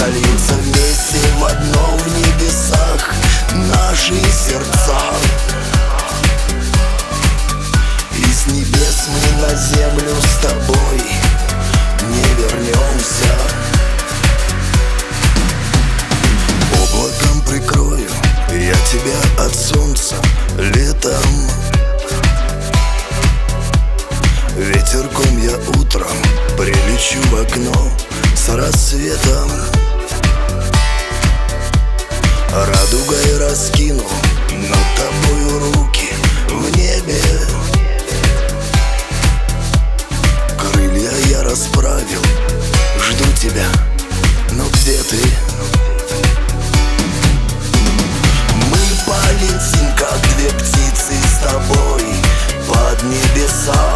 сольются вместе в одно в небесах наши сердца. И с небес мы на землю с тобой не вернемся. Облаком прикрою я тебя от солнца летом, ветерком я утром прилечу в окно с рассветом. Радугой раскину над тобою руки в небе, крылья я расправил, жду тебя, но где ты? Мы полетим, как две птицы с тобой под небеса.